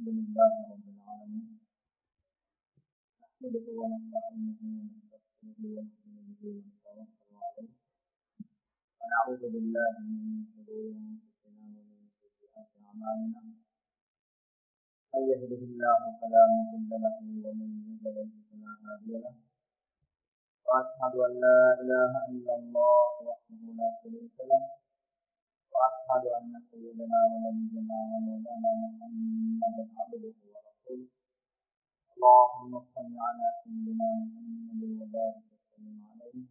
لله رب العالمين نحمده ونستعينه ونستغفره ونؤمن به ونتوكل عليه ونعوذ بالله من شرور انفسنا ومن سيئات اعمالنا من يهده الله فلا مضل له ومن يضلل فلا هادي له واشهد ان لا اله الا الله وحده لا شريك له واشهد ان سيدنا ونبينا ومولانا محمدا عبده ورسوله اللهم صل على سيدنا محمد وبارك وسلم عليه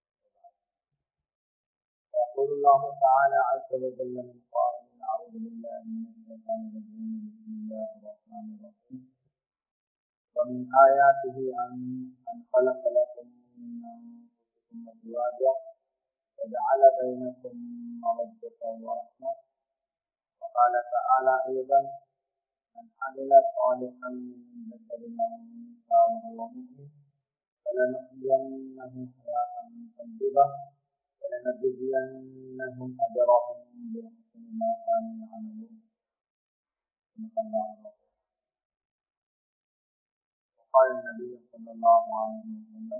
يقول الله تعالى عز وجل من قائل اعوذ بالله من الشيطان الرجيم بسم الله الرحمن الرحيم ومن آياته أن خلق لكم من أنفسكم أزواجا وجعل بينكم مودة ورحمة وقال تعالى أيضا من عمل صالحا من ذكر أو أنثى وهو مؤمن فلنحيينه حياة طيبة ولنجزينهم أجرهم بأحسن ما كانوا يعملون صدق الله العظيم. قال النبي صلى الله عليه وسلم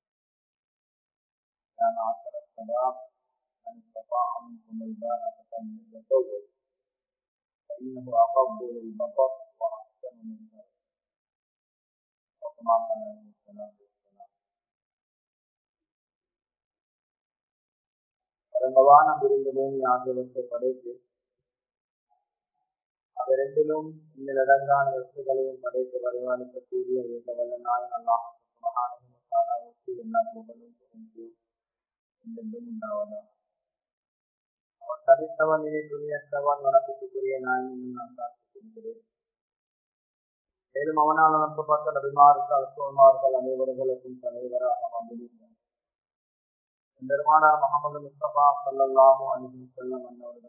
يا معشر الشباب من استطاع منكم الباءة فليتزوج فإنه أغض للبصر وأحسن للبصر وكما قال عليه الصلاة والسلام. பரம்பவான விருந்தினேன் ஆகியவற்றை படைத்து அவரெண்டிலும் இன்னிலடங்கான வஸ்துகளையும் படைத்து பரிமாணிக்கக்கூடிய இந்த வல்ல நாயன் அல்லாஹ் சுப்ஹானஹு வ தஆலாவுக்கு எல்லா புகழும் என்றென்றும் உண்டாவதாக. அவன் தனித்தவன் இனி துணியற்றவன் வணக்கத்துக்குரிய நாயனும் நான் சாட்சிக்கிறேன். மேலும் அவனால் அனுப்பப்பட்ட நபிமார்கள் ரசூல்மார்கள் அனைவர்களுக்கும் தலைவராக வந்திருக்கிறார். பெருமானார் முஹம்மது முஸ்தபா ஸல்லல்லாஹு அலைஹி வஸல்லம்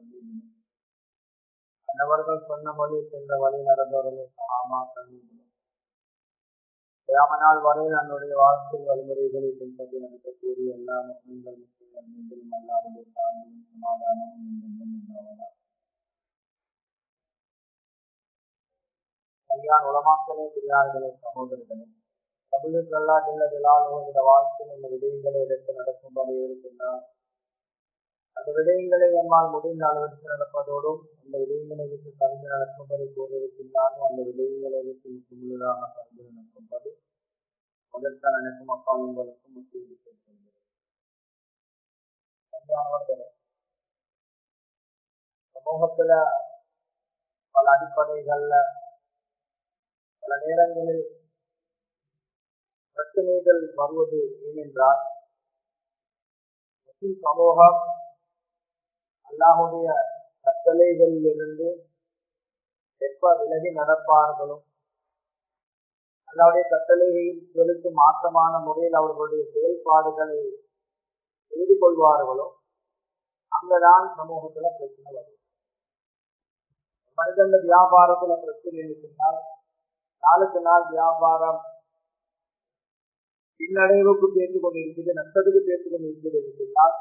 அன்னவர்கள் சொன்ன வழி சென்ற வழி நடந்தவர்களை சஹாபாக்கள் கியாமத் வரையில் நம்முடைய வாழ்க்கை வழிமுறைகளை பின்பற்றி நடக்கக்கூடிய எல்லா முஸ்லிம்கள் முஸ்லிம்கள் மீண்டும் அல்லாஹ்வுடைய சாந்தியும் சமாதானமும் என்றும் உண்டாவதாக. கல்யாண உலமாக்களே பெரியார்களே சகோதரர்களே கபூலுக்கு அல்லாஹ் ஜல்ல ஜலாலுஹு இந்த வாழ்க்கையில் இந்த விடயங்களை எடுத்து நடக்கும்படி இருக்கின்றார். அந்த விடயங்களை நம்மால் முடிந்த அளவிற்கு நடப்பதோடும் அந்த விடயங்களை விட்டு கலந்து நடக்கும்படி கூறியிருக்கின்றாலும் அந்த விடயங்களை விட்டு முழுதாக கலந்து நடக்கும்படி முதற்கான எனக்கும் அப்பாவுங்களுக்கும் முக்கிய சேர்க்கின்றேன். சமூகத்துல பல அடிப்படைகள்ல பல நேரங்களில் பிரச்சனைகள் வருவது ஏனென்றால் முஸ்லிம் சமூகம் அல்லாஹுடைய கட்டளைகளில் இருந்து எப்ப விலகி நடப்பார்களோ அல்லாஹுடைய கட்டளைகளுக்கு மாற்றமான முறையில் அவர்களுடைய செயல்பாடுகளை செய்து கொள்வார்களோ அங்கதான் சமூகத்துல பிரச்சனை வரும். மனிதந்த வியாபாரத்துல பிரச்சனை இருக்கின்றால் நாளுக்கு நாள் வியாபாரம் பின்னடைவுக்கு பேசிக் கொண்டிருக்கிறது, நஷ்டத்துக்கு பேசிக் கொண்டிருக்கிறார்.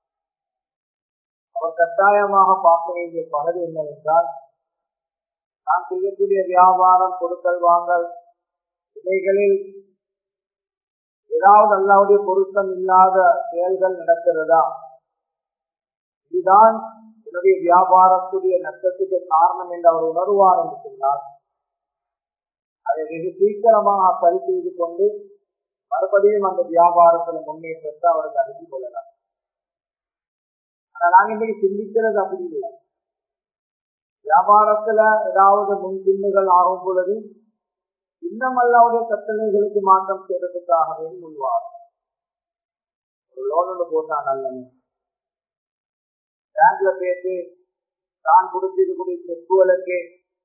அவர் கட்டாயமாக பார்க்க வேண்டிய பகுதி என்னவென்றால் நான் செய்யக்கூடிய வியாபாரம் கொடுக்கல் வாங்கல் இவைகளில் ஏதாவது அல்லாஹ்வுடைய பொருத்தம் இல்லாத செயல்கள் நடக்கிறதா, இதுதான் என்னுடைய வியாபாரத்துடைய நஷ்டத்துக்கு காரணம் என்று அவர் உணர்வார் என்று சொன்னார். அதை வெகு சீக்கிரமாக சரி செய்து கொண்டு மறுபடியும் அந்த வியாபாரத்தில் முன்னேற்றத்தை அவருக்கு அறிந்து கொள்ளலாம். நாங்க இன்னைக்கு சிந்திக்கிறது அப்படி இல்லை. வியாபாரத்துல ஏதாவது முன்பின்னுகள் ஆகும் பொழுது இன்னும் அல்லாஹ்வுடைய கட்டளைகளுக்கு மாற்றம் செய்யறதுக்காகவே முன்வார். ஒரு லோன் ஒன்று போட்டா நல்லது, பேங்க்ல பேசி தான் கொடுத்திருக்கூடிய செக்குகளுக்கு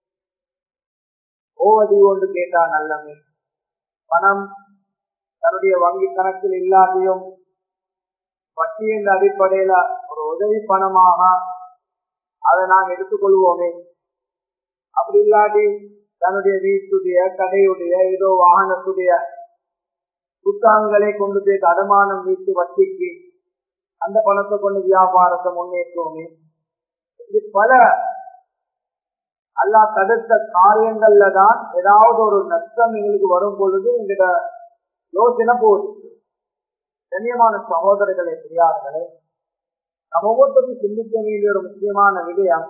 ஓவதி ஒன்று கேட்டா நல்லது, பணம் தன்னுடைய வங்கி கணக்கில் இல்லாதையும் வட்டி என்ற அடிப்படையில ஒரு உதவி பணமாக அதை நாம் எடுத்துக்கொள்வோமே, அப்படி இல்லாட்டி தன்னுடைய வீட்டுடைய கடையுடைய ஏதோ வாகனத்துடைய புத்தகங்களை கொண்டு போய் அடமானம் வீட்டு வட்டிக்கு அந்த பணத்தை கொண்டு வியாபாரத்தை முன்னேற்றுவோமே, இது பல அல்லாஹ் தடுத்த காரியங்கள்ல தான் ஏதாவது ஒரு நஷ்டம் எங்களுக்கு வரும் பொழுது எங்கிட்ட யோசனை போகுது. கண்ணியமான சகோதரர்களே, பெரியார்களே, நம்ம ஒவ்வொருத்தரும் சிந்திக்க வேண்டிய ஒரு முக்கியமான விடயம்,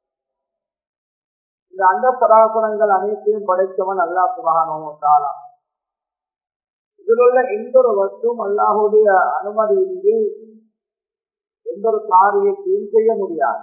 இந்த அண்ட சராசரங்கள் அனைத்தையும் படைத்தவன் அல்லாஹ் சுப்ஹானஹு வ தஆலா. இதில் உள்ள எந்த ஒரு வஸ்துவும் அல்லாஹுடைய அனுமதியின்றி எந்த ஒரு காரியத்தையும் செய்ய முடியாது.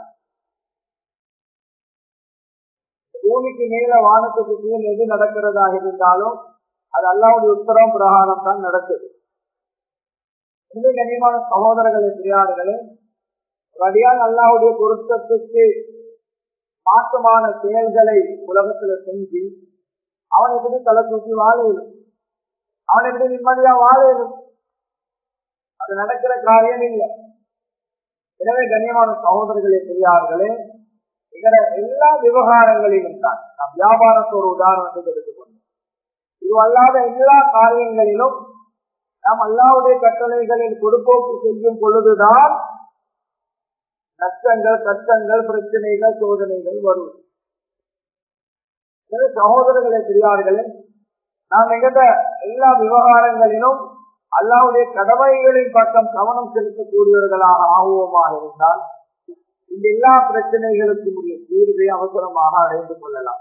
பூமிக்கு மேல வானத்துக்கு கீழ் எது நடக்கிறதாக இருந்தாலும் அது அல்லாஹ்வுடைய உத்தரவு பிரகாரம் தான் நடக்குது. இந்த கண்ணியமான சகோதரர்களே, பெரியார்களே, வடியால் அல்லாஹ்வுடைய பொருத்தத்துக்கு மாற்றமான செயல்களை உலகத்துல செஞ்சு அவன் எப்படி தலை தூக்கி வாழையிலும், அவன் எப்படி நிம்மதியா வாழையிலும், அது நடக்கிற காரியம் இல்லை. எனவே கண்ணியமான சகோதரர்களே, பெரியார்களே, இதர எல்லா விவகாரங்களிலும் தான் நாம் வியாபாரத்தோட உதாரணத்தை எடுத்துக்கொண்டோம். இது அல்லாத எல்லா காரியங்களிலும் நாம் அல்லாஹ்வுடைய கட்டளைகளில் பொறுப்போக்கு செய்யும் பொழுதுதான் நஷ்டங்கள், கஷ்டங்கள், பிரச்சனைகள், சோதனைகள் வரும். சகோதரர்களே, பெரியார்களே, நாம் எங்கிட்ட எல்லா விவகாரங்களிலும் அல்லாஹ்வுடைய கடமைகளின் பக்கம் கவனம் செலுத்தக்கூடியவர்களாக ஆகுவோமாக இருந்தால் இந்த எல்லா பிரச்சனைகளுக்கும் உரிய தீர்வை அவசரமாக அடைந்து கொள்ளலாம்.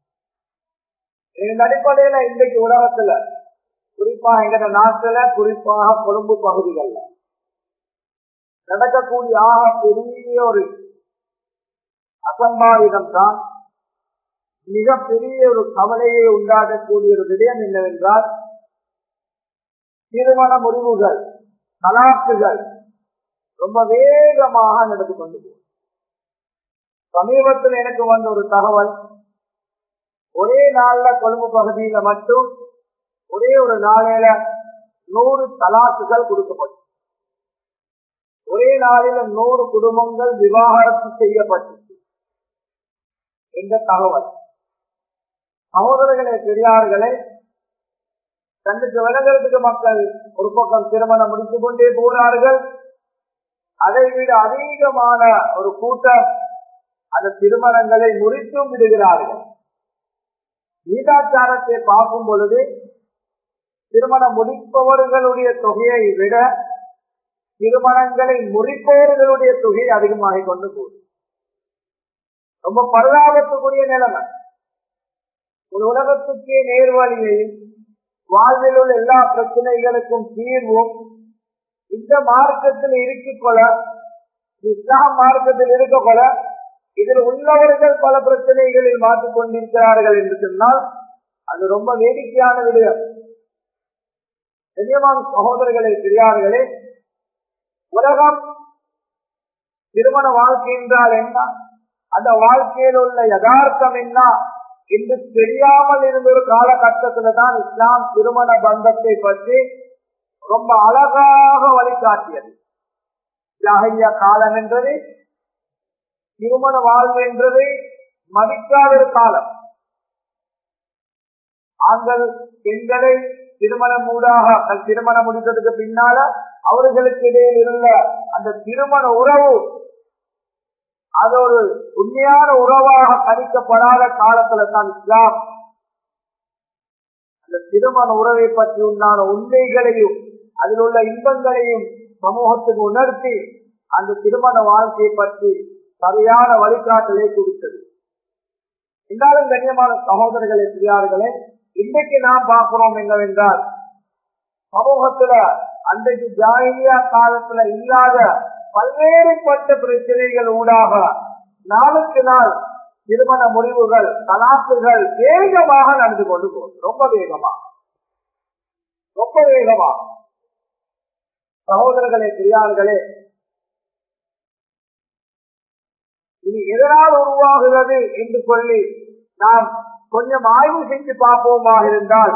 இந்த அடிப்படையில இன்றைக்கு உலகத்துல, குறிப்பாக எங்க நாட்டுல, குறிப்பாக கொழும்பு பகுதிகள்ல நடக்கக்கூடிய ஆக பெரிய ஒரு அசம்பாவிதம் தான் மிகப்பெரிய ஒரு கவலையை உண்டாகக்கூடிய ஒரு விடயம் என்னவென்றால், திருமண முறிவுகள், தலாக்குகள் ரொம்ப வேகமாக நடந்து கொண்டு போகும். சமீபத்தில் எனக்கு வந்த ஒரு தகவல், ஒரே நாள்ல கொழும்பு பகுதியில மட்டும் ஒரே ஒரு நாளையில 100 தலாக்குகள் கொடுக்கப்பட்டு, ஒரே நாளில 100 குடும்பங்கள் விவாகரத்து செய்யப்பட்டு இந்த தகவல். சகோதரர்களே, பெரியார்களே, கண்ணுக்கு விளங்குறதுக்கு மக்கள் ஒரு பக்கம் திருமணம் முடித்துக் கொண்டே போனார்கள். அதை விட அதிகமான ஒரு கூட்டம் அந்த திருமணங்களை முறித்தும் விடுகிறார்கள். நீதாச்சாரத்தை பார்க்கும் பொழுது திருமணம் முடிப்பவர்களுடைய தொகையை விட திருமணங்களை முறிப்பவர்களுடைய தொகை அதிகமாக கொண்டு போகுது. ரொம்ப பரிதாபத்துக்குரிய நிலைமை. ஒரு உலகத்துக்கே நேர்வழியையும் வாழ்வில் உள்ள எல்லா பிரச்சனைகளுக்கும் தீர்வும் இந்த மார்க்கத்தில் இருக்கிக்கொள்ள, இஸ்லாம் மார்க்கத்தில் இருக்கக்கொள்ள, இதில் உள்ளவர்கள் பல பிரச்சனைகளில் மாற்றிக் கொண்டிருக்கிறார்கள் என்று சொன்னால் அது ரொம்ப வேடிக்கையான விடயம். கண்ணியமான சகோதரர்களே, பெரியார்களே, உலகம் திருமண வாழ்க்கை என்றால் என்ன, அந்த வாழ்க்கையில் உள்ள யதார்த்தம் என்ன என்று தெரியாமல் இருந்த ஒரு காலகட்டத்தில் தான் இஸ்லாம் திருமண பந்தத்தை பற்றி ரொம்ப அழகாக வழிகாட்டியது. ஜாஹிலியா காலம் என்றது, திருமண வாழ்வு என்றது மதிக்காத ஒரு காலம். ஆண்கள் பெண்களை திருமணம் ஊடாக திருமணம் முடித்ததுக்கு பின்னால அவர்களுக்கு இடையில் இருந்த அந்த திருமண உறவு அது ஒரு உண்மையான உறவாக கணிக்கப்படாத காலத்துல தான் இஸ்லாம் அந்த திருமண உறவை பற்றி உண்டான உண்மைகளையும் அதில் உள்ள இன்பங்களையும் சமூகத்துக்கு உணர்த்தி அந்த திருமண வாழ்க்கையை பற்றி சரியான வழிகாட்டலை கொடுத்தது. இருந்தாலும் கண்ணியமான சகோதரர்களே, பெரியார்களே, இன்றைக்கு நாம் பார்க்கிறோம் என்னவென்றால், சமூகத்துல அன்றைக்கு ஜாஹிலியா காலத்துல இல்லாத பல்வேறுபட்ட பிரச்சனைகள் ஊடாக நாளுக்கு நாள் திருமண முறிவுகள், தலாக்குகள் வேகமாக நடந்து கொண்டு போகும். ரொம்ப வேகமாக, ரொம்ப வேகமாக. சகோதரர்களே, பெரியார்களே, இது எதனால் உருவாகிறது என்று சொல்லி நாம் கொஞ்சம் ஆய்வு செஞ்சு பார்ப்போமாக இருந்தால்,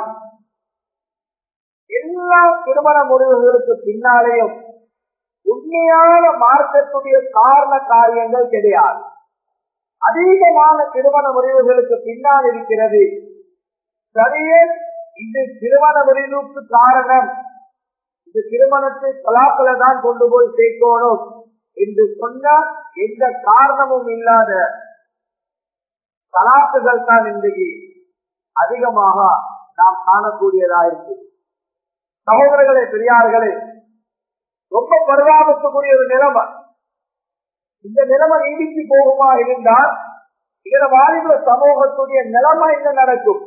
எல்லா திருமண முடிவுகளுக்கு பின்னாலேயும் உண்மையான மார்க்கத்துடைய காரண காரியங்கள் கிடையாது. அதிகமான திருமண முறிவுகளுக்கு பின்னால் இருக்கிறது சரியே இது திருமண முறிவுக்கு காரணம், இந்த திருமணத்தை தலாக்குல தான் கொண்டு போய் சேர்க்கணும் என்று சொன்ன எந்த காரணமும் இல்லாத தலாக்குகள் தான் இன்றைக்கு அதிகமாக நாம் காணக்கூடியதா இருக்கு. சகோதரர்களே, பெரியார்களே, ரொம்ப பரிதாபத்துக்குரிய ஒரு நிலைமை. இந்த நிலைமை நீடித்து போகுமா இருந்தால் இதர வாலிப சமூகத்துடைய நிலைமை என்ன நடக்கும்?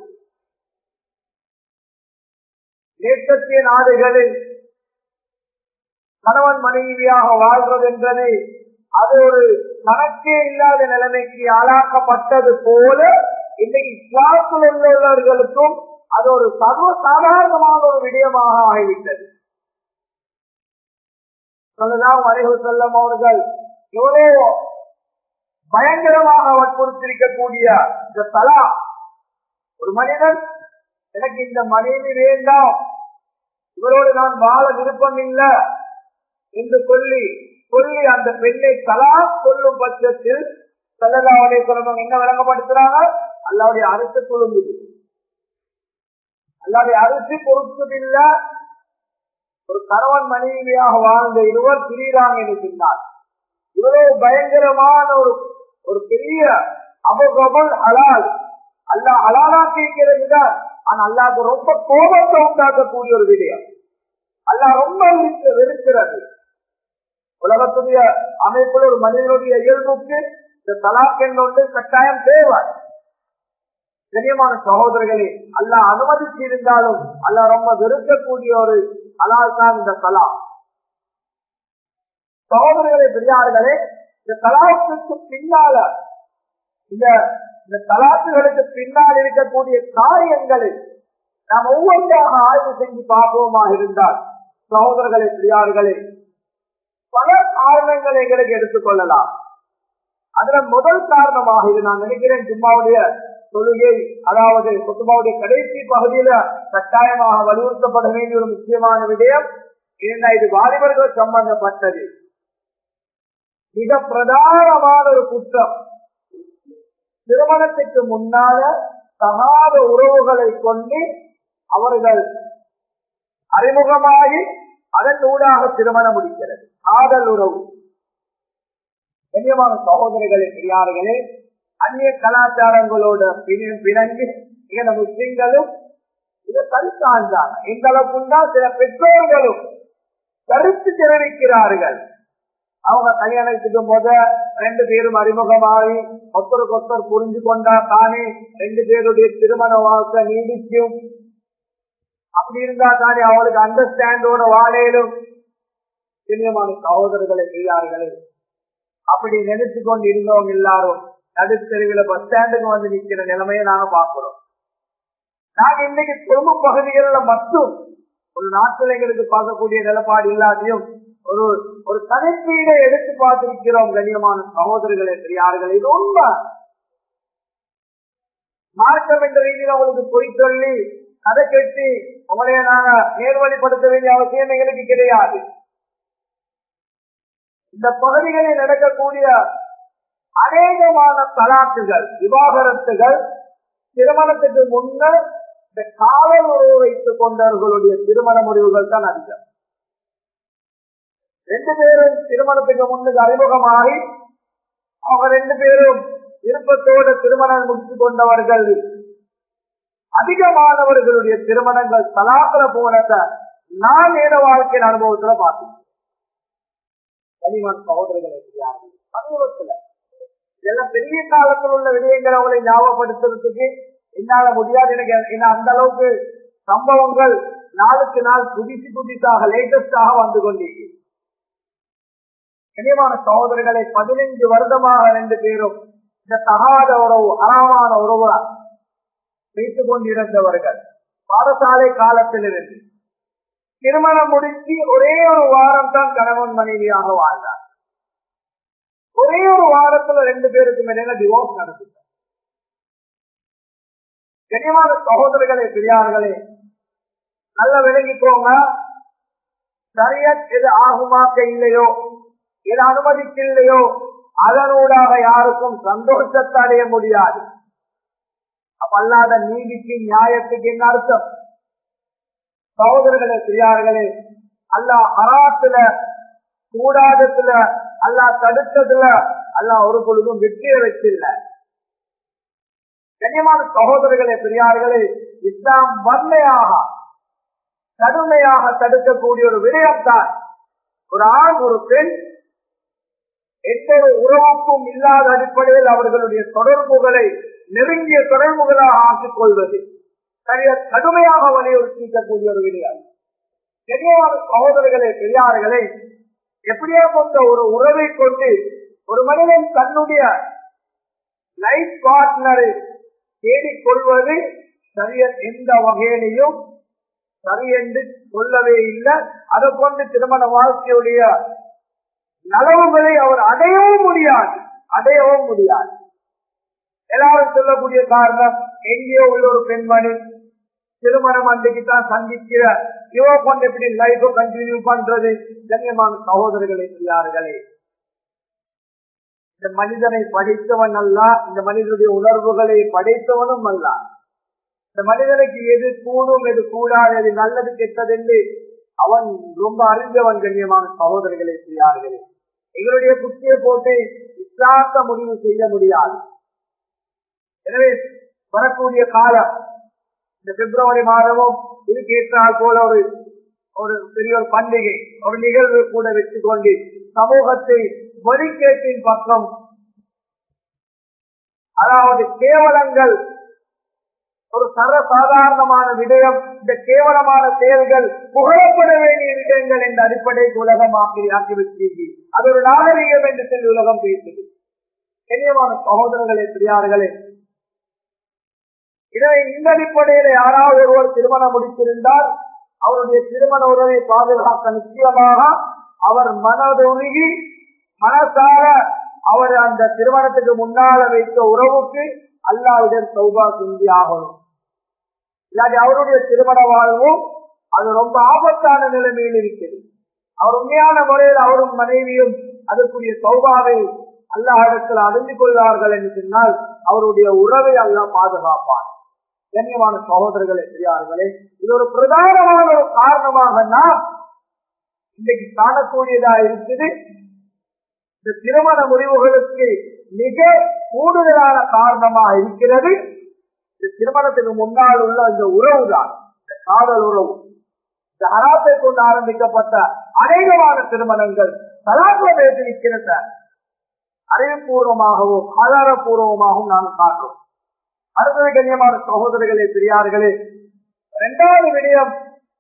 மேற்கத்திய நாடுகளில் கணவன் மனைவியாக வாழ்வது என்பது அது ஒரு கணக்கே இல்லாத நிலைமைக்கு ஆளாக்கப்பட்டது போல இன்றைக்கு இஸ்லாத்தில் உள்ளவர்களுக்கும் அது ஒரு சர்வசாதாரணமான ஒரு விடயமாக ஆகிவிட்டது. ஸல்லல்லாஹு அலைஹி வஸல்லம் அவர்கள் எவ்வளவு பயங்கரமாக வற்புறுத்திருக்கக்கூடிய இந்த தலாக், ஒரு மனிதன் எனக்கு இந்த மனைவி வேண்டாம், இவரோடு நான் வாழ விருப்பம் இல்லை என்று சொல்லி அந்த பெண்ணை தலாக் சொல்லும் பட்சத்தில் ஸல்லல்லாஹு அலைஹி வஸல்லம் என்ன விளங்கப்படுத்துறாங்க? அல்லாஹ்வுடைய அரசு குழுங்குது, அல்லாஹ்வுடைய அரசு பொறுத்ததில்லை. ஒரு கணவன் மனைவியாக வாழ்ந்த இருவர் பிரிகிறாங்க என்று சொன்னார். இவ்வளவு பயங்கரமான ஒரு பெரிய அபகபுல் ஹலால் அல்லாஹ் ஹலாலாக்கி இருக்கிறதுதான். ஆனா அல்லாஹ்க்கு ரொம்ப கோபத்தை உண்டாக்கக்கூடிய ஒரு விடயம். அல்லாஹ் ரொம்ப வெறுக்கிறது. உலகத்துடைய அமைப்புல ஒரு மனிதனுடைய இயல்புக்கு இந்த தலாக் என்பது கட்டாயம் தேவை. கண்ணியமான சகோதரர்களே, அல்லாஹ் அனுமதிச்சு இருந்தாலும் அல்லாஹ் ரொம்ப வெறுக்கக்கூடிய ஒரு ஹலால் தான் இந்த தலாக். சகோதரர்களே, பெரியார்களே, இந்த தலாக்குக்கு பின்னால இந்த தலாக்குகளுக்கு பின்னால் இருக்கக்கூடிய காரியங்களை நாம் ஒவ்வொன்றாக ஆய்வு செஞ்சு பார்ப்போமா இருந்தால், சகோதரர்களே, பெரியார்களே, பல காரணங்களை எங்களுக்கு எடுத்துக்கொள்ளலாம். அதுல முதல் காரணமாக இது நான் நினைக்கிறேன் ஜும்மாவுடைய தொழுகை, அதாவது குத்துபாவுடைய கடைசி பகுதியில கட்டாயமாக வலியுறுத்தப்பட வேண்டிய ஒரு முக்கியமான விடயம். இது வாலிபர்கள் சம்பந்தப்பட்டது. மிக பிரதானமான ஒரு குற்றம், திருமணத்துக்கு முன்னால தகாத உறவுகளை கொண்டு அவர்கள் அறிமுகமாகி அதன் ஊடாக திருமணம் முடிக்கிறது. காதல் உறவு. கண்ணியமான சகோதரர்களே, பெரியார்களே, அந்நிய கலாச்சாரங்களோட பிணங்கி இங்க முஸ்லிம்களும் இதை கருத்தாண்டாங்க. இந்த அளவுக்குண்டா சில பெற்றோர்களும் கருத்து தெரிவிக்கிறார்கள். அவங்க கல்யாணத்துக்கு ரெண்டு பேரும் அறிமுகமாகி ஒருத்தருக்கு புரிஞ்சு கொண்டா தானே ரெண்டு பேருடைய திருமண வாழ்க்கை நீடிக்கும். அப்படி இருந்தா தானே அவளுக்கு அண்டர்ஸ்டாண்டோட வாழையிலும். கண்ணியமான சகோதரர்களை செய்யார்களே, அப்படி நினைச்சு கொண்டு இருந்தவங்க எல்லாரும் நடுத்தெருவில பஸ் ஸ்டாண்டுக்கு வந்து நிற்கிற நிலைமையை நாங்க பார்க்கிறோம். நாங்க இன்னைக்கு குடும்ப பகுதிகளில் மட்டும் ஒரு நாட்டில் எங்களுக்கு பார்க்கக்கூடிய நிலப்பாடு இல்லாதையும் ஒரு கணக்கீடை எடுத்து பார்த்திருக்கிறோம். கண்ணியமான சகோதரர்களே, பெரியார்களே, இது உண்மை. மார்க்கம் என்ற ரீதியில் அவங்களுக்கு பொய் சொல்லி அதை கட்டி உங்களைய நாங்க நேர்வழிப்படுத்த வேண்டிய அவசியம் எங்களுக்கு கிடையாது. இந்த பகுதிகளில் நடக்கக்கூடிய அநேகமான தலாக்குகள், விவாகரத்துகள் திருமணத்துக்கு முன்னர் இந்த காவல் உறவு வைத்துக் கொண்டவர்களுடைய திருமண முடிவுகள் தான் அதிகம். ரெண்டு பேரும் திருமணத்துக்கு முன்னுக்கு அறிமுகமாகி அவங்க ரெண்டு பேரும் விருப்பத்தோடு திருமணம் முடித்துக் கொண்டவர்கள் அதிகமானவர்களுடைய திருமணங்கள் தலாக்குல போனத நான் ஏத வாழ்க்கையின் அனுபவத்துல பார்த்தேன். கனிமன் சகோதரர்களை சமீபத்துல இதெல்லாம் பெரிய காலத்தில் உள்ள விடயங்களை அவங்களை ஞாபகப்படுத்துறதுக்கு என்னால முடியாது. எனக்கு அந்த அளவுக்கு சம்பவங்கள் நாளுக்கு நாள் புதிசாக லேட்டஸ்டாக வந்து கொண்டீங்க. கனிமான சகோதரர்களை 15 வருடமாக ரெண்டு பேரும் இந்த தகாத உறவு, அறமான உறவு வைத்துக் கொண்டிருந்தவர்கள் பாடசாலை காலத்திலிருந்து திருமணம் முடித்து ஒரே ஒரு வாரம் தான் கணவன் மனைவியாக வாழ்ந்தார். ஒரே ஒரு வாரத்துல ரெண்டு பேருக்கு மேல டிவோர்ஸ் நடந்துட்டார். கனிமான சகோதரர்களே, பெரியார்களே, நல்ல விளங்கிக்கோங்க. ஷரியத் எது ஆகுமாக்க இல்லையோ, எது அனுமதிக்கலையோ அதனூடாக யாருக்கும் சந்தோஷத்தை அடைய முடியாது. அப்ப அல்லாத நீதிக்கு நியாயத்துக்கு என்ன அர்த்தம்? சகோதரர்களே, பெரியார்களே, அல்லாஹ் ஹராத்துல கூடாதத்துல அல்லாஹ் தடுத்ததுல அல்லாஹ் ஒரு பொழுதும் வெற்றியை வச்சில்ல. கண்ணியமான சகோதரர்களே, பெரியார்களே, இஸ்லாம் வன்மையாக கடுமையாக தடுக்கக்கூடிய ஒரு விடயம்தான் ஒரு ஆண் ஒரு பெண் எந்த உறவுக்கும் இல்லாத அடிப்படையில் அவர்களுடைய தொடர்புகளை நெருங்கிய தொடர்புகளாக ஆக்கிக் கொள்வது கடுமையாக வலியுறுத்திக்கக்கூடிய ஒரு விடயம். கண்ணியமான சகோதரர்களே, பெரியார்களே, எப்படியா கொண்ட ஒரு உறவை கொண்டு ஒரு மனிதன் தன்னுடைய லைஃப் பார்ட்னரை தேடிக்கொள்வது எந்த வகையிலையும் சரி என்று சொல்லவே இல்லை. அதை கொண்டு திருமண வாழ்க்கையுடைய நலவுகளை அவர் அடையவும் முடியாது. எல்லாரும் சொல்லக்கூடிய காரணம், எங்கேயோ உள்ள ஒரு பெண்மணி திருமணம் அன்றைக்குத்தான் சந்திக்கிற இவ கொண்டு எப்படி லைஃப கண்டினியூ பண்றது? கண்ணியமான சகோதரர்களே, பெரியார்களே, இந்த மனிதனை படைத்தவன் அல்ல, இந்த மனிதனுடைய உணர்வுகளை படைத்தவனும் அல்ல. இந்த மனிதனுக்கு எது கூடும் எது கூடாது, எது நல்லது கெட்டது என்று அவன் ரொம்ப அறிந்தவன். கண்ணியமான சகோதரர்களே, பெரியார்களே, எங்களுடைய புத்தியை போட்டு இஸ்லாத்த முடிவு செய்ய முடியாது. எனவே வரக்கூடிய காலம் இந்த பிப்ரவரி மாதமும் இதுக்கு ஏற்றால் போல ஒரு பெரிய ஒரு பண்டிகை, ஒரு நிகழ்வு கூட வச்சுக்கொண்டு சமூகத்தை வழிகேட்டின் பக்கம், அதாவது கேவலங்கள், ஒரு சர்வசாதாரணமான விடயம், இந்த கேவலமான செயல்கள் புகழப்பட வேண்டிய விடயங்கள் என்ற அடிப்படைக்கு உலகம் ஆக்கிவிட்டீர்கள். அது ஒரு நாகரிகம் என்று சொல்லி உலகம் பேசுது. கண்ணியமான சகோதரர்களே, பெரியார்களே, எனவே இந்த அடிப்படையில் யாராவது ஒருவர் திருமணம் முடித்திருந்தால் அவருடைய திருமண உறவை பாதுகாக்க நிச்சயமாக அவர் மனதுருகி மனசார அவர் அந்த திருமணத்துக்கு முன்னால வைத்த உறவுக்கு அல்லாஹ்விடம் தௌபா செஞ்சு ஆகணும். இல்லாட்டி அவருடைய திருமண வாழ்வும் அது ரொம்ப ஆபத்தான நிலைமையில் இருக்கிறது. அவர் உண்மையான முறையில் அவரும் மனைவியும் அதற்குரிய தௌபாவை அல்லாஹ்விடத்தில் அறிந்து கொள்வார்கள் என்று சொன்னால் அவருடைய உறவை அல்லாஹ் பாதுகாப்பார். கண்ணியமான சகோதரர்களே, பெரியார்களே, இது ஒரு பிரதானமான ஒரு காரணமாக நாம் இன்றைக்கு காணக்கூடியதா இருக்குது. இந்த திருமண முடிவுகளுக்கு மிக கூடுதலான காரணமாக இருக்கிறது இந்த திருமணத்துக்கு முன்னால் உள்ள இந்த உறவு தான், இந்த காதல் உறவு. இந்த ஹராத்தை கொண்டு ஆரம்பிக்கப்பட்ட அநேகமான திருமணங்கள் தலாக்ல பேசியிருக்கிற அறிவுபூர்வமாகவும் ஆதாரபூர்வமாகவும் நாம் காண்கிறோம். அடுத்தது கண்ணியமான சகோதரர்களே, பெரியார்களே, இரண்டாவது விடயம்,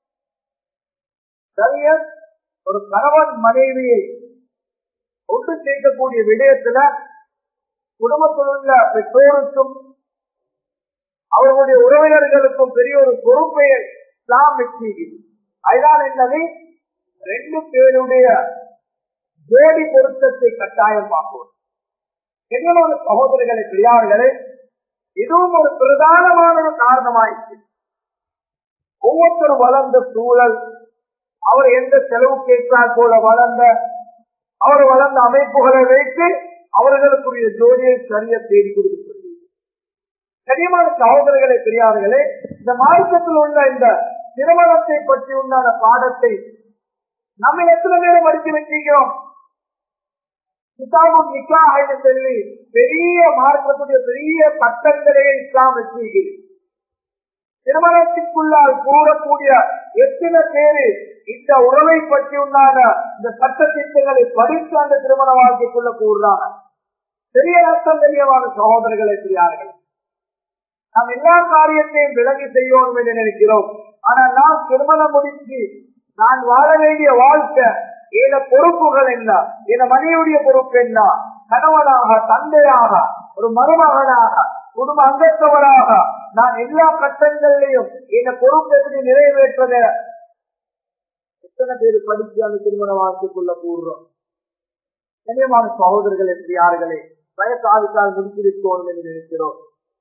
ஒரு கணவன் மனைவியை ஒன்று சேர்க்கக்கூடிய விடயத்துல குடும்பத்தில் உள்ள பெற்றோருக்கும் அவர்களுடைய உறவினர்களுக்கும் பெரிய ஒரு பொறுப்பை இஸ்லாம் வெற்றியது. அதுதான் என்னது, ரெண்டு பேருடைய ஜோடி பொருத்தத்தை கட்டாயம் பார்ப்போம். கண்ணியமான சகோதரர்களே, பெரியார்களே, இதுவும் ஒரு பிரதானமான ஒரு காரணமாயிற்று. ஒவ்வொருத்தரும் வளர்ந்த சூழல், அவர் எந்த செலவு கேட்கிறார் போல அவர் வளர்ந்த அமைப்புகளை வைத்து அவர்களுக்குரிய ஜோடியை சரியா தேடி கொடுக்கிறது. கனியமான சகோதரர்களே, பெரியார்களே, இந்த மார்க்கத்தில் உள்ள இந்த திருமணத்தை பற்றி உண்டான பாடத்தை நம்ம எத்தனை பேரும் படித்து வச்சிருக்கிறோம்? கிதாபுல் நிக்காஹ் என்று சொல்லி பெரிய மார்க்கத்துடைய பெரிய சட்டங்களையே இஸ்லாம் வச்சிருக்கிறது. திருமணத்திற்குள்ளால் கூறக்கூடிய எத்தனை பேரு இந்த உறவை பற்றி உண்டான இந்த சட்ட திட்டங்களை படித்து அந்த திருமண வாழ்க்கைக்குள்ள கூறுறாங்க. பெரிய அர்த்தம் தெரியவான சகோதரர்களை பெரியார்கள், நாம் எல்லா காரியத்தையும் விலகி செய்யணும் என்று நினைக்கிறோம். ஆனால் நாம் திருமணம் முடித்து நான் வாழ வேண்டிய வாழ்க்கை, என பொறுப்புகள் என்ன, என மனைவியுடைய பொறுப்பு என்ன, கணவனாக, தந்தையாக, ஒரு மருமகனாக, குடும்ப அங்கத்தவராக நான் எல்லா கட்டங்களிலையும் என பொறுப்பு எப்படி நிறைவேற்றத எத்தனை பேர் படித்து அந்த திருமண வாழ்க்கைக்குள்ள கூறுறோம்? கண்ணியமான சகோதரர்களே, பெரியார்களே, வயசாவிட்டால் முடித்து வைக்கணும் என்று நினைக்கிறோம்.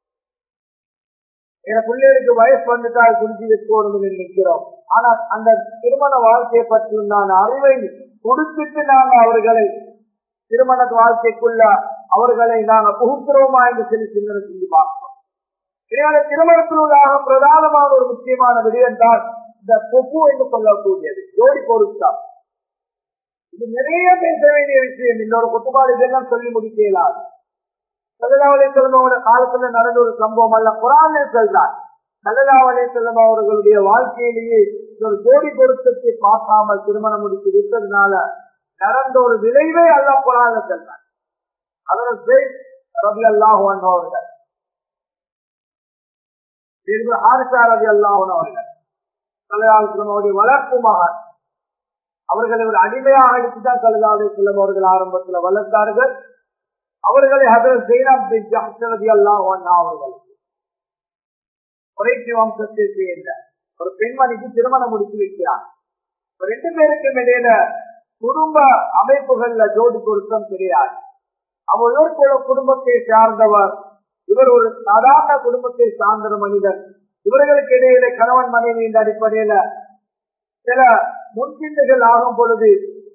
என பிள்ளைகளுக்கு வயசு வந்துட்டால் குடிச்சு வைக்கணும் என்று நினைக்கிறோம். ஆனா அந்த திருமண வாழ்க்கையை பற்றி நான் அறிவை கொடுத்துட்டு நாங்க அவர்களை திருமண வாழ்க்கைக்குள்ள அவர்களை நாங்க புகுத்துறோமா என்று சொல்லி சிந்தனை செஞ்சு பார்க்கிறோம். இதனால திருமணத்தில் உள்ள பிரதானமான ஒரு முக்கியமான விடயம் தான் இந்த பொப்பு என்று சொல்லக்கூடியது, ஜோடி பொருத்தம். இது நிறைய பேச வேண்டிய விஷயம். இன்னொரு குத்துபாடு இதெல்லாம் சொல்லி முடிக்கலாம். ஸல்லல்லாஹு அலைஹி வஸல்லம் அவருடைய காலத்துல நடந்த ஒரு சம்பவம் அல்ல, குர்ஆனே சொல்றார். ஸல்லல்லாஹு அலைஹி வஸல்லம் அவர்களுடைய வாழ்க்கையிலேயே ஒரு ஜோடி பொருத்தத்தை பார்க்காமல் திருமணம் முடித்து விட்டதுனால நடந்த ஒரு விளைவை அல்லாஹ் குர்ஆன்ல சொல்றார். ஹஜ்ரத் ஸைத் ரலியல்லாஹு அன்ஹு அவர்கள், ஹாரிஸா ரலியல்லாஹு அன்ஹு அவர்கள் ஸல்லல்லாஹு அலைஹி வஸல்லம் அவருடைய வளர்ப்பு மகன். அவர்களை ஒரு அடிமையாக எடுத்துதான் ஸல்லல்லாஹு அலைஹி வஸல்லம் அவர்கள் ஆரம்பத்தில் வளர்த்தார்கள். அவர்களை ஹஜ்ரத் ஸைனப் பின் ஜஹ்ஷ் ரலியல்லாஹு அன்ஹா அவர்கள் குறைஷி வம்சத்தை சேர்ந்த ஒரு பெண்மணிக்கு திருமணம் முடித்து வைக்கிறார். ரெண்டு பேருக்கும் இடையில குடும்ப அமைப்புகள்ல ஜோடி பொருத்தம் கிடையாது. அவர் ஒரு குடும்பத்தை சார்ந்தவர், இவர் ஒரு சாதாரண குடும்பத்தை சார்ந்த மனிதன். இவர்களுக்கு இடையில கணவன் மனைவி என்ற அடிப்படையில சில முன்பிந்துகள் ஆகும் பொழுது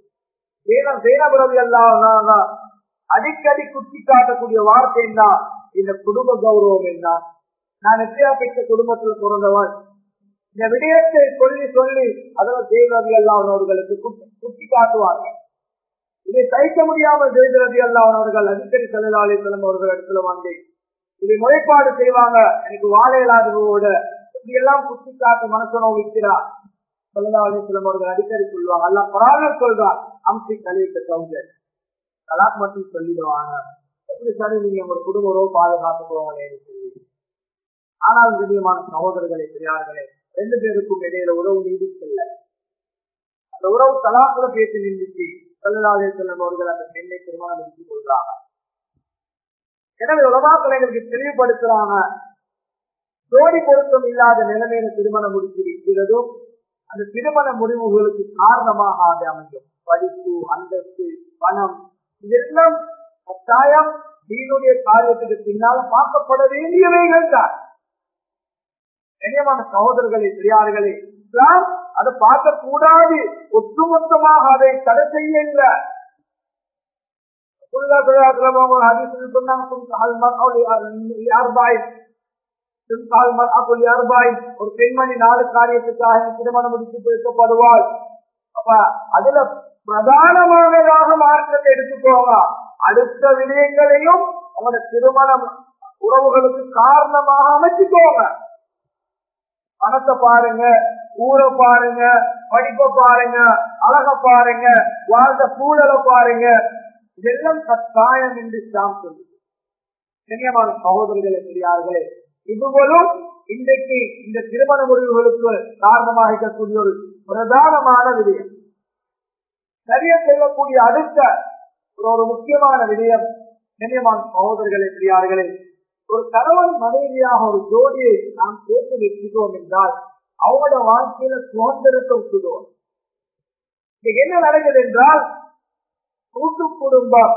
அடிக்கடி குத்தி காட்டக்கூடிய வார்த்தை என்ன, இந்த குடும்ப கௌரவம் என்ன, நான் எப்படியா பெற்ற குடும்பத்தில் பிறந்தவன், இந்த விடயத்தை சொல்லி சொல்லி அதில் ஜெயரதி அல்லாஹர்களுக்கு குத்தி காட்டுவாங்க. இதை சகிக்க முடியாமல் ஜெயரதி அல்லாஹர்கள் அடிக்கடி ஸல்லல்லாஹு அலைஹி வஸல்லம் அவர்கள் இடத்துல வந்து இதை முறைப்பாடு செய்வாங்க. எனக்கு வாழையிலாதவோட இப்படி எல்லாம் குத்தி காட்டு மனசனோ வைக்கிறார். ஸல்லல்லாஹு அலைஹி வஸல்லம் அவர்கள் அடிக்கடி சொல்லுவாங்க, அல்லாஹ் குர்ஆன்ல சொல்றார், அம்சி கலீக்க சௌஜன், தலாக் மட்டும் சொல்லிடுவாங்க. எப்படி சரி நீங்க உங்க குடும்ப உறவு பாதுகாத்து போவாங்களேன்னு சொல்லி. ஆனால் கண்ணியமான சகோதரர்களே, பெரியார்களே, ரெண்டு பேருக்கும் இடையில உறவு நீடிக்கல. அந்த உறவு தலாக்குல பேசி நின்றுச்சு. ஸல்லல்லாஹு அலைஹி வஸல்லம் அவர்கள் அந்த பெண்ணை திருமணம் முடித்துக் கொள்றாங்க. எனவே உலமாக்கள் எங்களுக்கு தெளிவுபடுத்துறாங்க, ஜோடி பொருத்தம் இல்லாத நிலைமையில திருமணம் முடித்து வைக்கிறதும் அந்த திருமண முடிவுகளுக்கு காரணமாக அது அமையும். படிப்பு, அந்தஸ்து, பணம், இதெல்லாம் கட்டாயம் தீனுடைய காரியத்துக்கு பின்னால் பார்க்கப்பட வேண்டியவைகள் தான். கண்ணியமான சகோதரர்களே, பெரியார்களே, இஸ்லாம் அதை பார்க்க கூடாது, ஒட்டுமொத்தமாக அதை தடை செய்ய இல்லை. ஒரு பெண்மணி 4 காரியத்துக்காக திருமணம் முடித்து பேசப்படுவாள். அப்ப அதுல பிரதானமானதாக மார்க்கத்தை எடுத்துக்கோங்க. அடுத்த விடயங்களையும் அவங்களோட திருமண உறவுகளுக்கு காரணமாக அமைச்சுக்கோங்க. பணத்தை பாருங்க, ஊரை பாருங்க, படிப்பை பாருங்க, அழக பாருங்க, வாழ்ந்த சூழலை பாருங்க, இதெல்லாம் கட்டாயம் என்று தான் சொல்லு. கண்ணியமான சகோதரர்களே, பெரியார்களே, இதுவரும் இன்றைக்கு இந்த திருமண முடிவுகளுக்கு காரணமாக இருக்கக்கூடிய ஒரு பிரதானமான விடயம். சரியா சொல்லக்கூடிய அடுத்த ஒரு முக்கியமான விடயம், கண்ணியமான சகோதரர்களே, பெரியார்களே, ஒரு கணவன் மனைவியாக ஒரு ஜோடியை நாம் சேர்த்து வச்சுட்டோம் என்றால் அவங்களோட வாழ்க்கையில சுதந்திரத்தை விட்டுடுவோம். என்ன நடக்குது என்றால், கூட்டு குடும்பம்,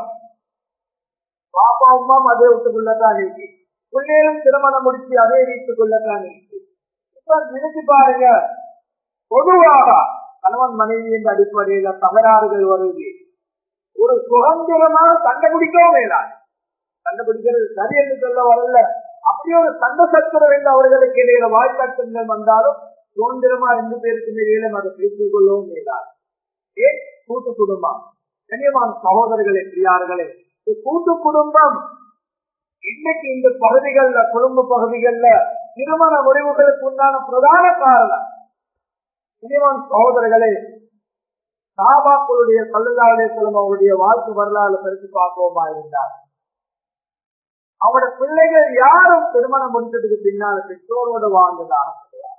பாப்பா அம்மா அதே வீட்டுக்குள்ளதான் இருக்கு, பிள்ளைகளும் திருமணம் முடிச்சு அதே வீட்டுக்குள்ளதான் இருக்கு. இப்ப நினைச்சு பாருங்க, பொதுவாக கணவன் மனைவி என்ற அடிப்படையில தகராறுகள் வருது. ஒரு சுதந்திரமான சண்டை பிடிக்கவும் வேண்டாம். சண்டை பிடிக்கிறது சரி என்று சொல்ல வரல, அப்படியே ஒரு சண்டை சத்துரம் என்று அவர்களுக்கு இடையில வாழ்க்கை வந்தாலும் சுதந்திரமா 2 பேருக்கு இடையிலும் அதை பேசிக் கொள்ளவும் வேண்டாம். ஏன் கூட்டு குடும்பம்? கண்ணியமான சகோதரர்களே, பிரியார்களே, கூட்டு குடும்பம் இன்னைக்கு இந்த பகுதிகள்ல, குடும்ப பகுதிகள்ல திருமண முடிவுகளுக்கு உண்டான பிரதான காரணம். கண்ணியமான சகோதரர்களே, சஹாபாக்களுடைய ஸல்லல்லாஹு அலைஹி வஸல்லம் அவருடைய வாழ்க்கை வரலாறு படித்து பார்ப்போமா இருந்தார், அவங்களோட பிள்ளைகள் யாரும் திருமணம் முடிச்சதுக்கு பின்னால பெற்றோரோட வாழ்ந்ததாக சொல்றார்,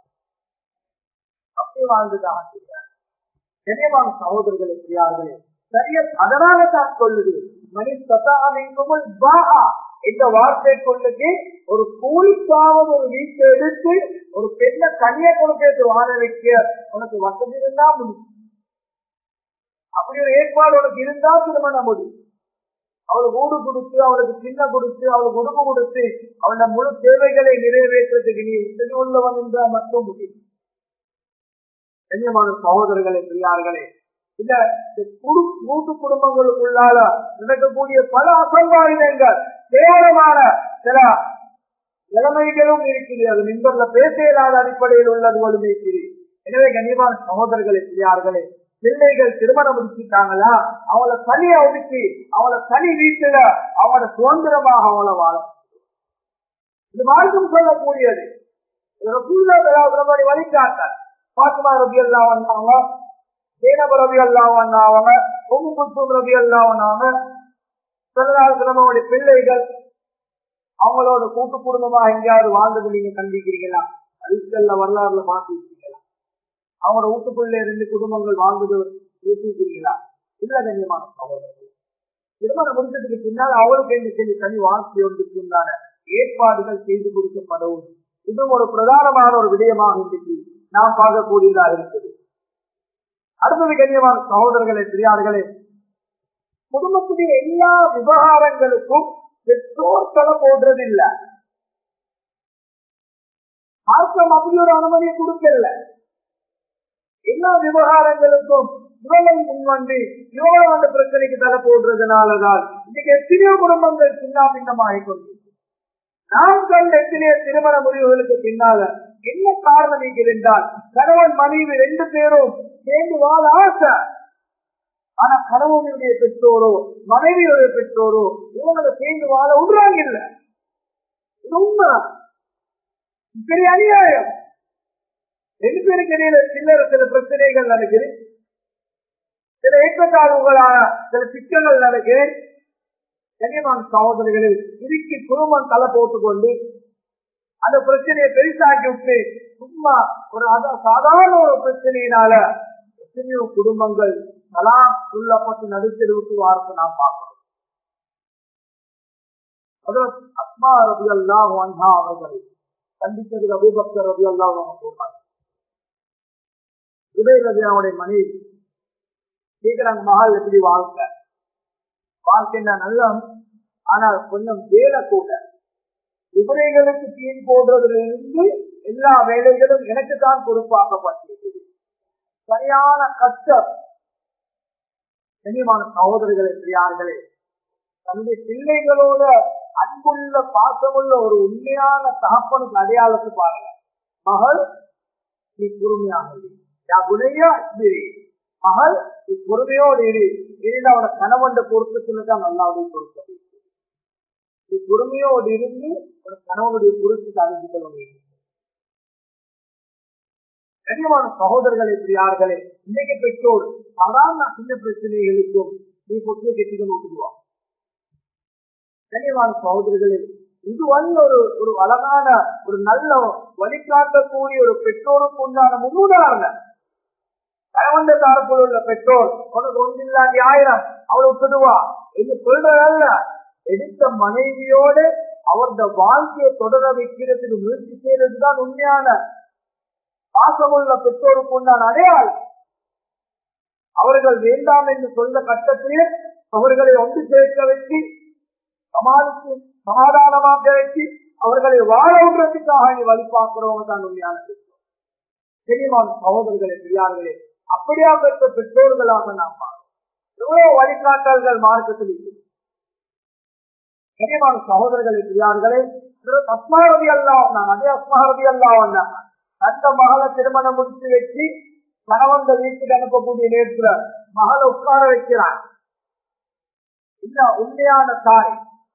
அப்படி வாழ்ந்ததாக சொல்றார். கண்ணியமான சகோதரர்களே, பிரியார்களே, சரிய அதனால தான் சொல்லுது, மணி சதாமிங்குமல் பாஹா இந்த வார்த்தை கொள்ளுக்கு ஒரு கூலிக்காவது ஒரு வீட்டை எடுத்து ஒரு பெண்ணை தனியா கொடுத்து வாழ வைக்க உனக்கு வசதி இருந்தா முடியும். அப்படி ஒரு ஏற்பாடு உனக்கு இருந்தா திருமணம் முடியும். அவளுக்கு ஊடு கொடுத்து, அவளுக்கு சின்ன கொடுத்து, அவளுக்கு உடுப்பு கொடுத்து, அவளோட முழு தேவைகளை நிறைவேற்றத்துக்கு நீ உதவி உள்ளவன் என்றால் மட்டும் முடியும். கண்ணியமான சகோதரர்களே, பிரியார்களே, இந்த கூட்டு குடும்பங்களுக்குள்ளால நடக்கக்கூடிய பல அசம்பாவிதங்கள், கேவலமான சில நிலைமைகளும் இருக்குது. அது மின்பர்ல பேச இயலாத அடிப்படையில் உள்ளது ஒழுமை இருக்குது. எனவே கண்ணியமான சகோதரர்களே, பிரியார்களே, பிள்ளைகள் திருமணம் முடிச்சுட்டாங்களா அவங்கள தனியா ஒதுக்கி அவங்கள தனி வீட்டுல அவங்களோட சுதந்திரமாக அவங்கள வாழ இது மார்க்கம் சொல்லக்கூடியது. வழிகாட்டார் பாத்மா ரபி அல்லாஹ் வந்தாங்க, ஜெய்னப் ரபி அல்லாஹ் வந்தாங்க, உம்மு குல்சூம் ரபி அல்லாஹ் வந்தாங்க. ஸல்லல்லாஹு பிள்ளைகள் அவங்களோட கூட்டு குடும்பமா எங்கேயாவது வாழ்ந்தது நீங்க கண்டிக்கிறீங்களா? அதிகல்ல வரலாறுல மாத்திருக்கீங்களா? அவங்களோட வீட்டுக்குள்ளே 2 குடும்பங்கள் வாழ்ந்தது பேசிக்கிறீங்களா? இல்ல கண்ணியமான சகோதரர்கள், திருமணம் முடிஞ்சதுக்கு பின்னால் அவளுக்கு என்று சொல்லி தனி வாழ்க்கை ஒன்றுக்குண்டான ஏற்பாடுகள் செய்து கொடுக்கப்படும். இதுவும் ஒரு பிரதானமான ஒரு விடயமாக இன்றைக்கு நாம் பார்க்கக்கூடியதாக இருக்குது. அடுத்தது கண்ணியமான சகோதரர்களே, பெரியார்களே, குடும்பத்துடைய எல்லா விவகாரங்களுக்கும் பெற்றோர் தலை போடுறதில்லை. மார்க்கம் அப்படி ஒரு அனுமதியை கொடுக்கல. எல்லா விவகாரங்களுக்கும் இவர்கள் முன்வந்து இவர்கள் அந்த பிரச்சனைக்கு தலை போடுறதுனாலதான் இன்னைக்கு எத்தனையோ குடும்பங்கள் சின்ன பின்னமாக கொண்டு நாம் கண்ட எத்தனையோ திருமண முடிவுகளுக்கு பின்னால என்ன காரணம் என்றால் கணவன் மனைவி 2 பேரும் சேர்ந்து வாழ ஆசை. ஆனா கணவனுடைய பெற்றோரோ மனைவியுடைய பெற்றோரோ இவங்களை சேர்ந்து வாழ விடுறாங்க இல்ல. இது உண்மை, பெரிய அநியாயம். 2 பேருக்கு இடையில சில பிரச்சனைகள் நடக்குது, சில ஏற்றத்தாழ்வுகளான சில சிக்கல்கள் நடக்குது. கண்ணியமான சகோதரர்களில் இதுக்கு குடும்பம் தலை போட்டுக்கொண்டு அந்த பிரச்சனையை பெருசாக்கி விட்டு சும்மா ஒரு சாதாரண ஒரு பிரச்சனையினால எத்தனையோ குடும்பங்கள் தலாம் சொல்லப்பட்டு நடுத்தெருவுக்கு வார்த்தை நாம் பார்க்கிறோம். அஸ்மா ரலியல்லாஹு அன்ஹா அவர்களை கண்டித்தது அபூபக்கர் ரலியல்லாஹு அன்ஹு சொல்றாங்க. ஜுபைர் ரலியல்லாஹுடைய மனைவி கேட்கிறாங்க, மகள் எப்படி வாழ்க்கை நல்ல, ஆனால் கொஞ்சம் வேலை கூட, விபரைகளுக்கு தீன் போடுறதிலிருந்து எல்லா வேலைகளும் எனக்கு தான் பொறுப்பாக்கப்பட்டிருக்கிறது. சரியான கஷ்டம். கண்ணியமான சகோதரர்களே, பெரியார்களே, தன்னுடைய பிள்ளைகளோட அன்புள்ள பாசமுள்ள ஒரு உண்மையான தகப்பனுக்கு அடையாளத்து பாருங்க. மகள் நீ பொறுமையாக மகள் நீ பொறுமையோடு இருந்து அவன கணவன் பொருத்தத்துலதான் நல்லாவுடைய பொருத்தம். நீ பொறுமையோடு இருந்து கணவனுடைய பொருத்துக்கு அறிந்து கொள்ள வேண்டும். கண்ணியமான சகோதரர்களே, பெரியார்களே, இன்னைக்கு பெற்றோர் சாதாரண சின்ன பிரச்சனைகளுக்கும் நீ பொட்டியை கெட்டிக்க நோக்குவான். கண்ணியமான சகோதரர்களே, இது ஒரு அழகான ஒரு நல்ல வழிகாட்டக்கூடிய ஒரு பெற்றோருக்கு உண்டான முன்னுதாரணம். கணவன் தரப்பில் உள்ள பெற்றோர் உனக்கு 1,10,000 அவளை விட்டுடுவா என்று சொல்றதல்ல, எடுத்த மனைவியோடு அவருடைய வாழ்க்கையை தொடர வைக்கிறதுக்கு முயற்சி செய்யறதுதான் உண்மையான பாசமுள்ள பெற்றோருக்கு உண்டான அடையாளம். அவர்கள் வேண்டாம் என்று சொல்ல கட்டத்திலே அவர்களை ஒன்று சேர்க்க வச்சு சமாளித்து சமாதானமாக வச்சு அவர்களை வாழ விடுறதுக்காக வழிபார்க்கிறவங்க தான் உண்மையான பெற்றோர். தெரியுமான சகோதரர்களே, பெரியார்களே, அப்படியா பெற்ற பெற்றோர்களாக நாம் எவ்வளவு வழிகாட்டல்கள் மார்க்கத்தில் இருக்குது. தெரியுமான சகோதரர்களே, பெரியார்களே, அஸ்மா ரலியல்லாஹு அன்ஹா, அதே அஸ்மா ரலியல்லாஹு அன்ஹா அந்த மகளை திருமணம் முடித்து வச்சு கணவன் வீட்டுக்கு அனுப்பக்கூடிய நேரத்துல மகளை உட்கார வைக்கிறான். இந்த உண்மையான தாய்.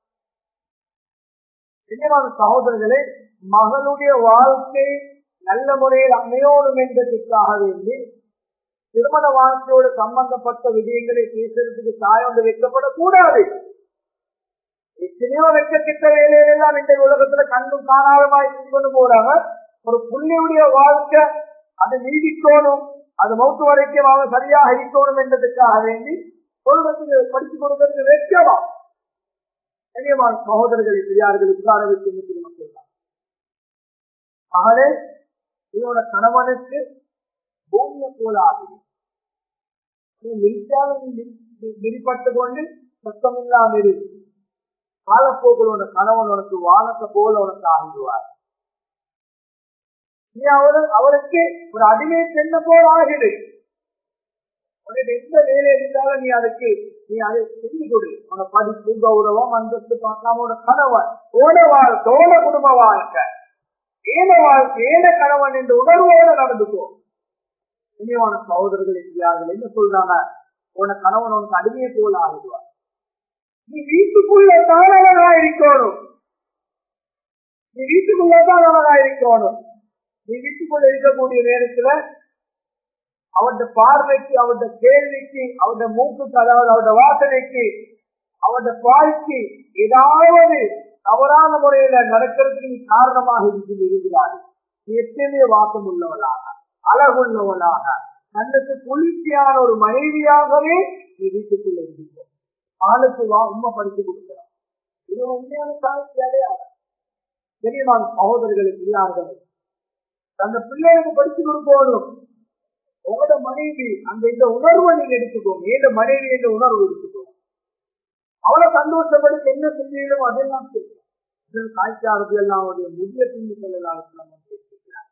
தெரியுமான சகோதரர்களே, மகளுடைய வாழ்க்கை நல்ல முறையில் அமையோடும் என்பதற்காக வேண்டி திருமண வாழ்க்கையோடு சம்பந்தப்பட்ட விடயங்களை பேசுறதுக்கு தாய் ஒன்று வைக்கப்படக்கூடாது. எத்தனையோ வைக்கத்திட்ட வேலையிலெல்லாம் இந்த உலகத்துல கண்ணும் காணாதமாய் கொண்டு போறாங்க. ஒரு புள்ளியுடைய வாழ்க்கை அது நீடிக்கணும், அது மௌத்து வரைக்கும் அவன் சரியாக இருக்கணும் என்பதற்காக வேண்டி சொல்றதுக்கு படித்து கொடுக்கறதுக்கு வைக்கவா? கண்ணியமான சகோதரர்களை பெரியார்கள் உட்கார வைத்து மக்கள் மகளே, இவனோட கணவனுக்கு பூமியை போல ஆகும். நெறிப்பட்டு கொண்டு சத்தமில்லாம இரு. காலப்போக்களோட கணவன் உனக்கு வானத்தை போல உனக்கு ஆகிடுவார். நீ அவருக்கு ஒரு அடிமை பெண்ண போல் ஆகிடு. உனக்கு எந்த வேலை இருந்தாலும் நீ அதுக்கு நீ அதை செஞ்சு கொடு. உன படிப்பு கௌரவம் அந்தஸ்து பார்க்காம உன கணவன் ஓட வாழ்க்கை, ஓட குடும்ப வாழ்க்கை, ஏன வாழ்க்கை, ஏன கணவன் என்ற உணர்வோடு நடந்துக்கோ. இனிவான சகோதரர்கள் இருக்கிறார்கள். என்ன சொல்றாங்க? உன கணவன் உனக்கு அடிமையை போல ஆகிடுவார். நீ வீட்டுக்குள்ளதான் அவனா இருக்கணும். நீ வீட்டுக்குள்ளதான் அவனா இருக்கணும். நீ வீட்டுக்குள்ள இருக்கக்கூடிய நேரத்துல அவருடைய பார்வைக்கு, அவருடைய கேள்விக்கு, அவருடைய மூக்குக்கு, அதாவது அவருடைய வாசனைக்கு, அவருடைய பாய்க்கு ஏதாவது தவறான முறையில நடக்கிறதுக்கு நீ காரணமாக இருக்கிறாய். நீ எத்தனையோ வாசம் உள்ளவளாக, அழகுள்ளவளாக, தன்னுக்கு குளிர்ச்சியான ஒரு மனைவியாகவே நீ வீட்டுக்குள்ள இருக்க. ஆளுக்கு உண்மை படித்து கொடுக்கிறார். இது உண்மையான சாட்சி அடையாது. தெரியுமான சகோதரர்களுக்கு இல்லார்களே, அந்த பிள்ளைகளுக்கு படித்து கொடுக்கணும். உங்களோட மனைவி அந்த இந்த உணர்வை நீங்க எடுத்துக்கோங்க. ஏத மனைவி என்ற உணர்வு எடுத்துக்கோங்க. அவளை சந்தோஷப்படுத்த என்ன செஞ்சீங்களோ அதெல்லாம் செய்யும். காய்ச்சாரது எல்லாம் அவருடைய முதிய பின்னி செல்லலாம் கேட்கிறார்.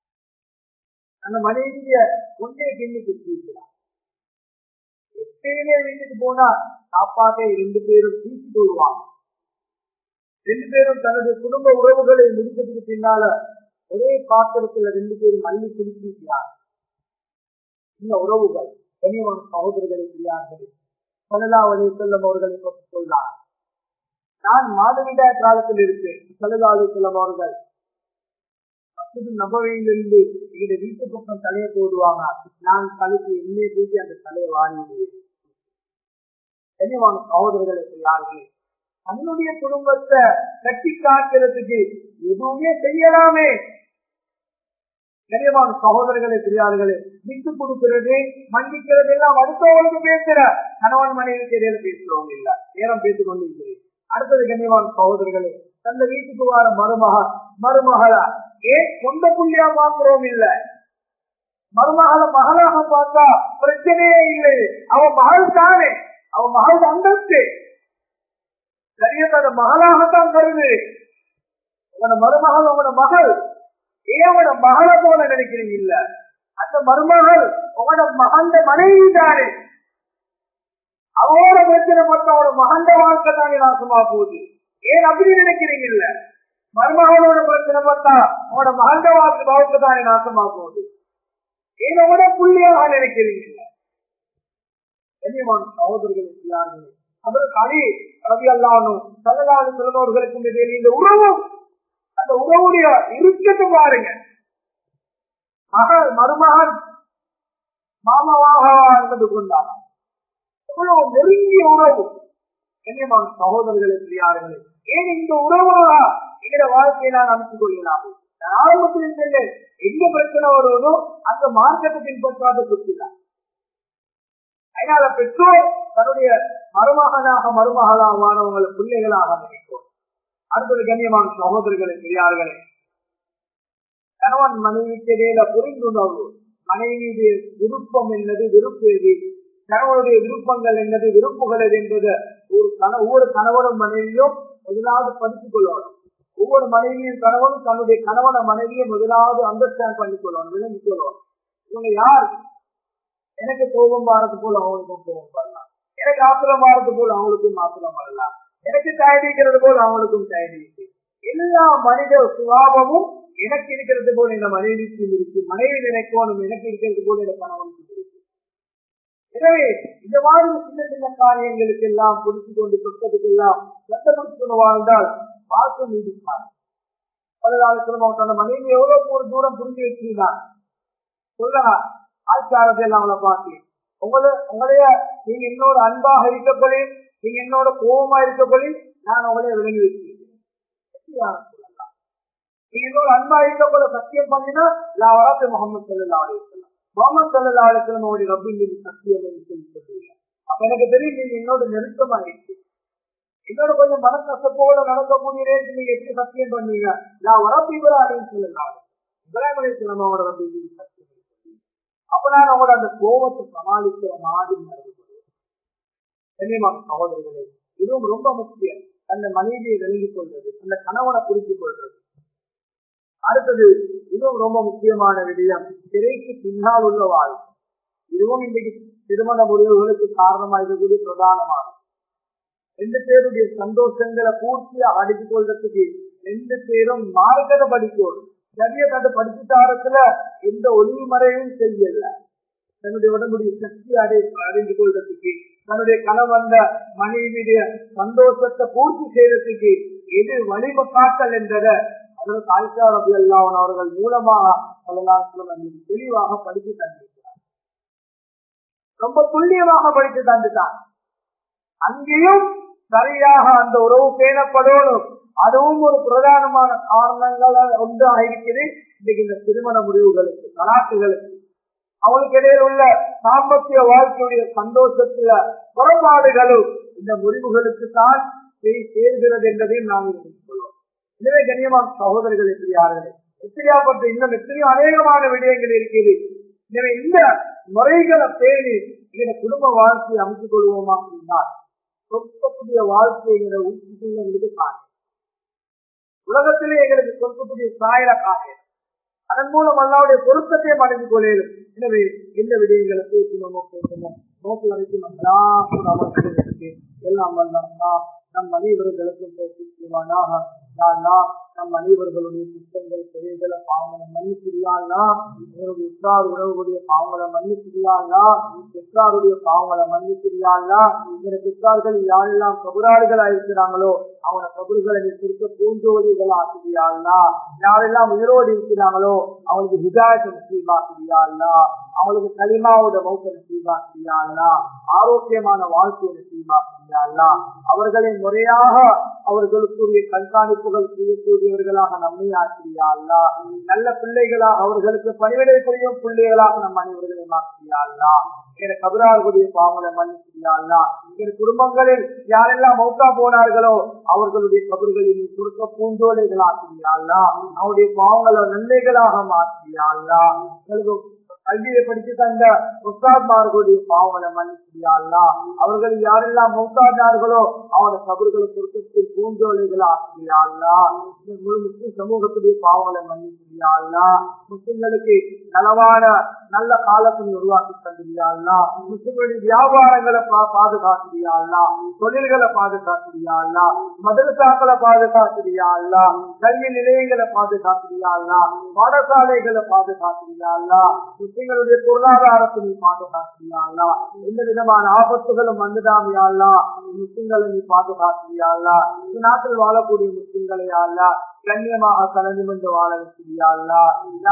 அந்த மனைவிய கொண்டே பின்னி பெற்றிருக்கிறார். எப்பயுமே வீட்டுக்கு போனா சாப்பாட்டை 2 பேரும் தூக்கிட்டு வருவாங்க. 2 பேரும் தன்னுடைய குடும்ப உறவுகளை முடிக்கிறதுக்கு பின்னால ஒரே பாத்திரத்துல 2 பேரும் அள்ளி குடிக்கிறார். இந்த உறவுகள் கனிவான சகோதரர்களை செய்யார்கள். ஸல்லல்லாஹு அலைஹி வஸல்லம் அவர்களை பற்றி சொன்னார். நான் மாதவிடாய் காலத்தில் இருப்பேன். ஸல்லல்லாஹு அலைஹி வஸல்லம் அவர்கள் மஸ்ஜித் நபவியிலிருந்து எங்க வீட்டு பக்கம் தலையை போடுவாங்க. நான் தலைக்கு எண்ணெய் பூசி அந்த தலையை வாங்கிடுவேன். கனிவான சகோதரர்களை செய்யார்கள். தன்னுடைய குடும்பத்தை கட்டி காக்கிறதுக்கு எதுவுமே செய்யலாமே. கனிவான சகோதரர்களை பெரியார்களே, விட்டு கொடுக்கிறது, மன்னிக்கிறது எல்லாம் அடுத்தவங்களுக்கு பேசுற கணவன் மனைவிக்கு இடையில பேசுறவங்க இல்ல. நேரம் பேசிக் கொண்டிருக்கிறேன். அடுத்தது கனிவான சகோதரர்களே, தந்த வீட்டுக்கு வார மருமகளா ஏன் சொந்த புள்ளியா பார்க்கிறோம் இல்ல. மருமகளை மகளாக பார்த்தா பிரச்சனையே இல்லை. அவன் மகள் தானே, அவன் மகள் அந்தஸ்து சரியத மகளாகத்தான் கருது. உங்களோட மருமகள் உங்களோட மகள் ஏவோட மகளை போல நினைக்கிறீங்க இல்ல. அந்த மருமகள் உங்களோட மகந்த மனைவி தானே. அவரோட பிரச்சனை பட்ட அவரோட மகந்த வாழ்க்கை தானே நாசமா போகுது. ஏன் அப்படி நினைக்கிறீங்க இல்ல. மருமகளோட பிரச்சனை பட்டா உங்களோட மகந்த வாழ்க்கை தானே நாசமா போகுது. ஏன் உங்களோட புள்ளியாக நினைக்கிறீங்க இல்ல. கண்ணியமான சகோதரர்களுக்கு யாருமே அவருக்கு அலி ரலியல்லாஹு ஸல்லல்லாஹு அலைஹி வஸல்லம் அவர்களுக்கும் இடையில் இந்த உறவு, அந்த உறவுடைய இருக்கத்தை பாருங்க. மகள் மருமகன் மாமாவாக வாழ்ந்து கொண்டார். எவ்வளவு நெருங்கிய உறவு. கண்ணியமான சகோதரர்களுக்கு யாருமே ஏன் இந்த உறவாக எங்களோட வாழ்க்கையை நான் அமைத்துக் கொள்ளலாம். ஆரம்பத்தில் செல்ல எங்க பிரச்சனை வருவதோ அந்த மார்க்கத்தை பின்பற்றாத கொடுக்கிறார். அதனால பெற்றோர் தன்னுடைய மருமகளாக மாணவங்களை பிள்ளைகளாக நினைக்கும். அடுத்தது கண்ணியமான சகோதரர்களை பெரியார்களே, கணவன் மனைவிக்கு இடையில புரிந்துணர்வு. மனைவியுடைய விருப்பம் என்னது, விருப்பு எது, கணவனுடைய விருப்பங்கள் என்னது, விருப்புகள் எது என்பது ஒவ்வொரு கணவனும் மனைவியும் முதலாவது படித்துக் கொள்ளணும். ஒவ்வொரு மனைவியும் கணவனும் தன்னுடைய கணவன மனைவியை முதலாவது அண்டர்ஸ்டாண்ட் பண்ணிக் கொள்ளணும், விளங்கிக் கொள்ளணும். இவங்க யார்? எனக்கு கோபம் வாரது போல அவங்களுக்கும் கோபம் வரலாம், எனக்கு ஆத்திரம் வாரது போல அவங்களுக்கும் ஆத்திரம் வரலாம், எனக்கு தயடிக்கிறது போல அவங்களுக்கும் தயடிக்கு. எல்லா மனித சுபாவமும் எனக்கு இருக்கிறது போல இந்த மனைவிக்கும் இருக்கு. மனைவி நினைக்கணும் எனக்கு இருக்கிறது போல இந்த கணவனுக்கும் இருக்கு. எனவே இந்த மாதிரி சின்ன சின்ன காரியங்களுக்கு எல்லாம் பிடிச்சு கொண்டு சொத்தத்துக்கு எல்லாம் சட்டப்படுத்திக் கொண்டு வாழ்ந்தால் வாழ்க்கை நீடிப்பார். அந்த மனைவி எவ்வளவு தூரம் புரிஞ்சு வச்சிருந்தான் சொல்லலாம். ஆச்சாரத்தை எல்லாம் அவளை பார்த்து உங்களைய நீங்க என்னோட அன்பாக இருக்கப்படி, நீங்க என்னோட கோபமா இருக்கப்படி நான் உங்களைய விளங்கி வச்சிருக்கேன். சொல்லலாம் நீங்க என்னோட அன்பா இருக்கப்போல சத்தியம் பண்ணினா நான் வரத்து முகமது ஸல்லல்லாஹு அலைஹி வஸல்லம் முகமது ஸல்லல்லாஹு அலைஹி வஸல்லம் உடைய ரப்பின் மீது சத்தியம் என்று சொல்லி சொல்றீங்க. அப்ப எனக்கு தெரியும் நீங்க என்னோட நெருக்கமா இருக்கு. என்னோட கொஞ்சம் மனக்கசப்போட நடக்கக்கூடிய நேரத்தில் நீங்க எப்படி சத்தியம் பண்ணீங்க? நான் வரப்பு இப்ராஹிம் ஸல்லல்லாஹு இப்ராஹிம் அலைஹிஸ்ஸலாம் அவரோட ரப்பின் மீது சத்தியம். அப்ப நான் அவங்களோட அந்த கோபத்தை சமாளிக்கிற மாதிரி நடந்துக்கிறேன். சகோதரர்களே, இதுவும் ரொம்ப முக்கியம். அந்த மனைவியை விளங்கிக் கொள்வது, அந்த கணவனை புரிந்து கொள்வது. அடுத்தது இதுவும் ரொம்ப முக்கியமான விடயம், திரைக்கு பின்னால் உள்ள வாழ்க்கை. இதுவும் இன்றைக்கு திருமண முடிவுகளுக்கு காரணமா இருக்கக்கூடிய பிரதானமான 2 பேருடைய சந்தோஷங்களை பூர்த்தியா அடித்துக் கொள்றதுக்கு 2 பேரும் மார்க்கத்தை படிக்கணும். சரியா கண்டு படிச்சுட்டாரத்துல எந்த ஒளிமறையும் செய்யல. தன்னுடைய உடம்புடைய சக்தி அறிந்து கொள்றதுக்கு, தன்னுடைய கணவந்த மனைவியுடைய சந்தோஷத்தை பூர்த்தி செய்யறதுக்கு எது வழிப காட்டல் என்றதை அதற்கு ஆயிஷா ரலியல்லாஹு அன்ஹா அவர்கள் மூலமாக தெளிவாக படித்து தந்திருக்கிறார். ரொம்ப துல்லியமாக படித்து தந்துட்டார். அங்கேயும் சரியாக அந்த உறவு பேணப்படணும். அதுவும் ஒரு பிரதானமான காரணங்கள் ஒன்றாக இருக்குது. இன்னைக்கு இந்த திருமண முடிவுகளுக்கு, தலாக்குகளுக்கு, அவங்களுக்கு இடையில் உள்ள தாம்பத்திய வாழ்க்கையுடைய சந்தோஷத்துல குறைபாடுகளும் இந்த முடிவுகளுக்கு தான் சேர்கிறது என்பதையும் நாம் சொல்லுவோம். எனவே கண்ணியமான சகோதரர்கள் எப்படியார்கள் எப்படியாப்பட்ட இன்னும் எத்தனையோ அநேகமான விடயங்கள் இருக்கிறது. எனவே இந்த முறைகளை பேணி எங்க குடும்ப வாழ்க்கையை அமைத்துக் கொள்வோமா அப்படின்னா சொற்கக்கூடிய வாழ்க்கைங்கிற ஊற்றுக்கு காணும். உலகத்திலே எங்களுக்கு சொற்கக்கூடிய சாயல காணும். அதன் மூலம் அல்லாவுடைய பொருத்தத்தை அடைந்து கொள்ளும். எனவே இந்த விடயங்களை பேசணுமோ நோக்கி வரைக்கும் எல்லாம் நம் அனைவர்களுக்கும் பேசுவானாக. நம் அனைவர்களுடைய குற்றங்கள் பெரியகளை பாவங்களை மன்னிச்சிரியாங்களா, என்னுடைய உற்றார் உறவுடைய பாவங்களை மன்னிச்சிரியாங்களா, பெற்றாருடைய பாவங்களை மன்னிச்சிரியாங்களா, இந்த பெற்றார்கள் யாரெல்லாம் கபுராடுகளா இருக்கிறாங்களோ அவன கபுர்களை திருக்க பூஞ்சோலிகளா ஆக்கிறியாங்களா, யாரெல்லாம் உயிரோடு இருக்கிறாங்களோ அவங்களுக்கு ஹிதாயத்தை நசீபாக்கிறியாங்களா, அவங்களுக்கு களிமாவோட மௌத்த நசீபாக்கிறியாங்களா, ஆரோக்கியமான வாழ்க்கையை நசீபாக்கிறியாங்களா, அவர்களை முறையாக அவர்களுக்குரிய கண்காணிப்புகள் செய்யக்கூடியவர்களாக நம்மை ஆக்கிறியாங்களா, நல்ல பிள்ளைகளாக அவர்களுக்கு பணிவிடை புரியும் பிள்ளைகளாக நம் அனைவர்களை மாற்றியாங்களா, என கபரார்களுடைய பாவங்களை மன்னிச்சியாங்களா, என் குடும்பங்களில் யாரெல்லாம் மௌத்தா போனார்களோ அவர்களுடைய கபர்களில் சுருக்க பூஞ்சோலைகள் ஆக்கிறியாங்களா, அவருடைய பாவங்களை நன்மைகளாக மாற்றியாங்களா, கல்வியை படித்து தந்த உஸ்தாத்மார்களுடைய பாவங்களை மன்னிச்சியாங்களா, அவர்கள் யாரெல்லாம் மௌத்தானார்களோ அவருடைய கபர்களை சுருக்கத்தில் பூஞ்சோலைகள் ஆக்கிறியாங்களா, முழு முஸ்லிம் சமூகத்துடைய பாவங்களை மன்னிச்சியாங்களா, முஸ்லிம்களுக்கு நலவான நல்ல காலத்தை உருவாக்கி தந்திரியாங்களா, முஸ்லிம்களுடைய வியாபாரங்களை பாதுகாத்திரியாங்களா, தொழில்களை பாதுகாத்திரியாங்களா, மதரசாக்களை பாதுகாத்திரியாங்களா, கல்வி நிலையங்களை பாதுகாத்திரியாங்களா, பாடசாலைகளை பாதுகாத்திரியாங்களா, முஸ்லிம்களுடைய பொருளாதாரத்தை நீ பாதுகாத்திரியாங்களா, எந்த விதமான ஆபத்துகளும் வந்துடாமையாளா முஸ்லிம்களை நீ பாதுகாத்திரியாங்களா, இந்த நாட்டில் வாழக்கூடிய முஸ்லிம்களையாளா கண்ணியமாக கலந்து கொண்டு வாழ வச்சிருக்கிறியாளா,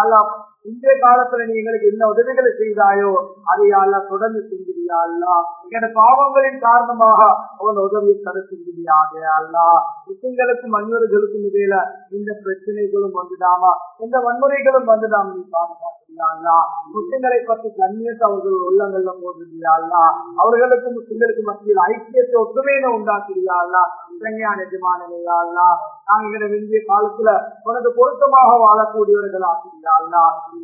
இன்றைய காலத்துல நீ எங்களுக்கு என்ன உதவிகளை செய்தாயோ அதையாளா தொடர்ந்து செஞ்சிருக்கிறியாளா, என பாவங்களின் காரணமாக அவன் உதவியை தடை செஞ்சிருக்கிறியாளா, முஸ்லிம்களுக்கும் வன்முறைகளுக்கும் இடையில இந்த பிரச்சனைகளும் வந்துடாமா எந்த வன்முறைகளும் வந்துடாம நீ பாதுகாத்திருக்கிறியாளா, முஸ்லிம்களை பற்றி கண்ணியத்தை அவர்கள் உள்ளங்கள்ல போடுறியாளா, அவர்களுக்கும் முஸ்லிம்களுக்கு மத்தியில் ஐக்கியத்தை ஒற்றுமையில உண்டாக்குறியாளா, இளைஞான எஜமானனையாளா, நாங்கள் இந்திய காலத்துல உனக்கு பொருத்தமாக வாழக்கூடியவர்கள் ஆகிறியாளா,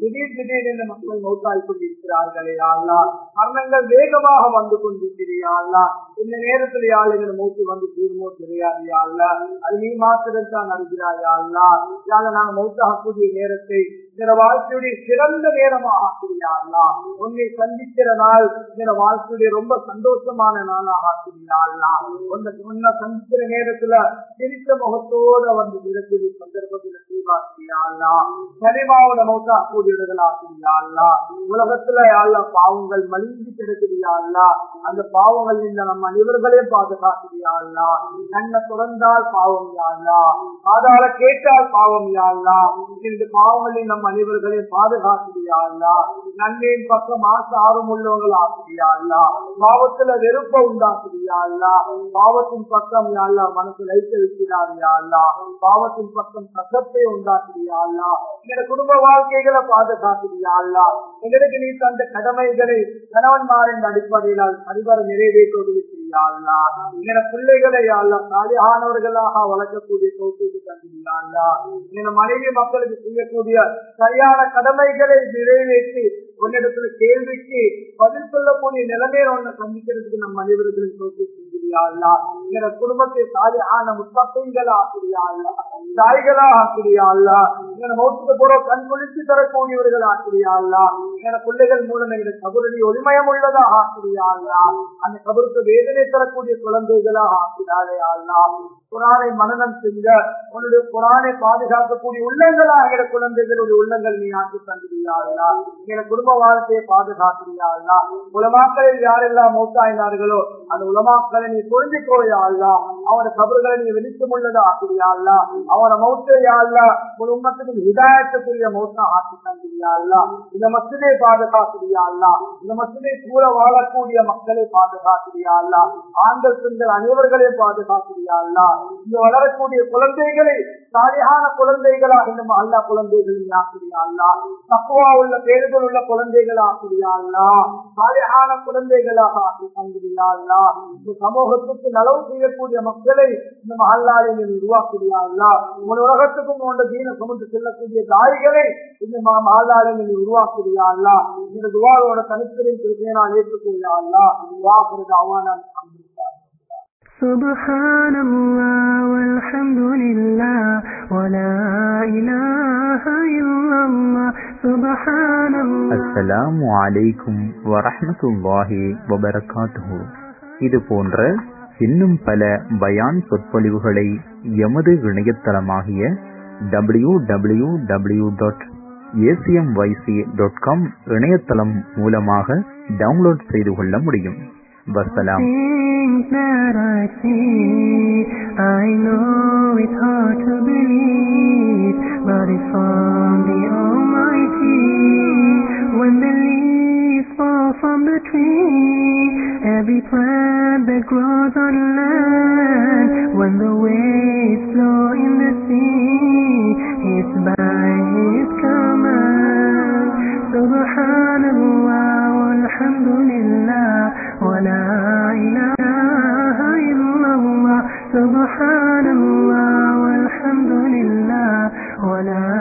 திடீர் மக்கள் மௌத்தாய் கொண்டிருக்கிறார்களே அல்லா, மரணங்கள் வேகமாக வந்து கொண்டிருக்கிறியாளா, இந்த நேரத்தில் யாழ் மூச்சு வந்து தீர்மோ தெரியாதியாளா, அது நீ மாத்திரம் தான் அறிகிறாயாளா, யாழ நாங்கள் மௌத்தாகக்கூடிய நேரத்தை இந்த வாழ்க்கையுடைய சிறந்த நேரமாக ஆக்கிறியாளா, உன்னை சந்திக்கிற நாள் இந்த வாழ்க்கையுடைய ரொம்ப சந்தோஷமான நாளாக ஆக்கிறியாளா, உன்னை சந்திக்கிற நேரத்துல சிரித்த முகத்தோட வந்து இருக்கக்கூடிய சந்தர்ப்பத்தில் செய்வாக்கிறியாளா, கனிமாவோட மௌத்தா கூடியவர்களாக்கிறியாளா, உலகத்துல யாழ்லா பாவங்கள் மலிந்து கிடக்கிறியாளா, அந்த பாவங்கள் இந்த நம்ம அனைவர்களையும் பாதுகாக்கிறியாளா, கண்ணை துறந்தால் பாவம் யாழ்லா, ஆதார கேட்டால் பாவம் யாழ்லா, இந்த பாவங்களில் நம் அனைவர்களையும் பாதுகாக்கிறியாளா, நன்மையின் பக்கம் ஆசை ஆர்வம் உள்ளவர்கள் ஆக்கிறியாளா, பாவத்துல வெறுப்ப உண்டாக்குறியாளா, பாவத்தின் பக்கம் யாழ்லா மனசு லைக்க வைக்கிறாரியாளா, பாவத்தின் பக்கம் கசப்பை உண்டாக்குறியாளா, எங்க குடும்ப வாழ்க்கைகளை பாதுகாக்கிறியாளா, எங்களுக்கு நீ தந்த கடமைகளை கணவன்மாரின் அடிப்படையில் அதிபர் நிறைவேற்றுவது செய்யாளா, எங்க பிள்ளைகளை யாழ்லா சாலியானவர்களாக வளர்க்கக்கூடிய தோற்றுக்கு தந்திரியாளா, எங்க மனைவி மக்களுக்கு செய்யக்கூடிய சரியான கடமைகளை நிறைவேற்றி உன்னிடத்துல கேள்விக்கு பதில் சொல்லக்கூடிய நிலைமையை ஒன்றை சந்திக்கிறதுக்கு நம் அனைவர்களும் தோற்று செஞ்சிரியாளா, எங்க குடும்பத்தை சாலியான முத்தப்பைகளை ஆக்கிறியாளா, தாய்களா ஆக்கிறியாளா, எங்க மௌத்துக்கு போற கண் குளிர்ச்சி தரக்கூடியவர்கள் ஆக்கிறியாளா, எங்க பிள்ளைகள் மூலம் எங்க கபருடைய ஒளிமயம் உள்ளதா ஆக்கிறியாளா, அந்த கபருக்கு வேதனை தரக்கூடிய குழந்தைகளா ஆக்கிறாரே அல்லா, குரானை மனனம் செய்த உன்னுடைய குரானை பாதுகாக்கக்கூடிய உள்ளங்களாகிற குழந்தைகளுடைய உள்ளங்கள் நீ ஆக்கி தந்திரியாளா. என குடும்ப வாழ்க்கையை பாதுகாக்கிறியாளா. உலமாக்களில் யாரெல்லாம் மௌத்தாயினார்களோ அந்த உலமாக்களை நீ பொருந்திக்கோயாளா. அவன கபர்களை நீ வெளிச்சமுள்ளதா ஆக்கிறியாளா. அவன மௌத்தையாளா ஒரு உம்மத்துக்கு ஹிதாயத்துக்குரிய மௌத்தா ஆக்கி தந்திரியாளா. இந்த மஸ்ஜிதை பாதுகாக்கிறியாளா. இந்த மஸ்ஜிதை கூட வாழக்கூடிய மக்களை பாதுகாக்கிறியாளா. ஆண்கள் பெண்கள் அனைவர்களையும் பாதுகாக்கிறியாளா. இங்கு வளரக்கூடிய குழந்தைகளை சாலிஹான குழந்தைகளா இந்த அல்லா குழந்தைகள் ஆக்கிறியாளா. தக்குவா உள்ள பேர்கள் உள்ள குழந்தைகள் ஆக்கிறியாளா. சாலிஹான குழந்தைகளாக ஆக்கி தந்திரியாளா. இந்த சமூகத்துக்கு நலவு செய்யக்கூடிய மக்களை இந்த மஹல்லாவை நீ உருவாக்குறியாளா. உன் உலகத்துக்கும் உன்னோட தீன சுமந்து செல்லக்கூடிய தாய்களை இந்த மஹல்லாவை நீ உருவாக்குறியாளா. இந்த துவாவோட தனித்திரையும் திருப்பேனால் ஏற்றுக்கொள்ளாளா. வாக்குறது அவான Subhanallah walhamdulillah wala ilaha illallah subhanallah. அஸ்ஸலாமு அலைக்கும் வரஹ்மத்துல்லாஹி வபரகாத்துஹு. இது போன்ற இன்னும் பல பயான் சொற்பொழிவுகளை எமது இணையதளமாகிய www.acmyc.com இணையதளம் மூலமாக டவுன்லோட் செய்து கொள்ள முடியும். வஸ்ஸலாம். Things that I see, I know it's hard to believe, but it's from the Almighty. When the leaves fall from the tree, every plant that grows on land, when the waves flow in the sea, it's by His command. Subhanallah walhamdulillah wala ilaha illallah. Subhanallah walhamdulillah wala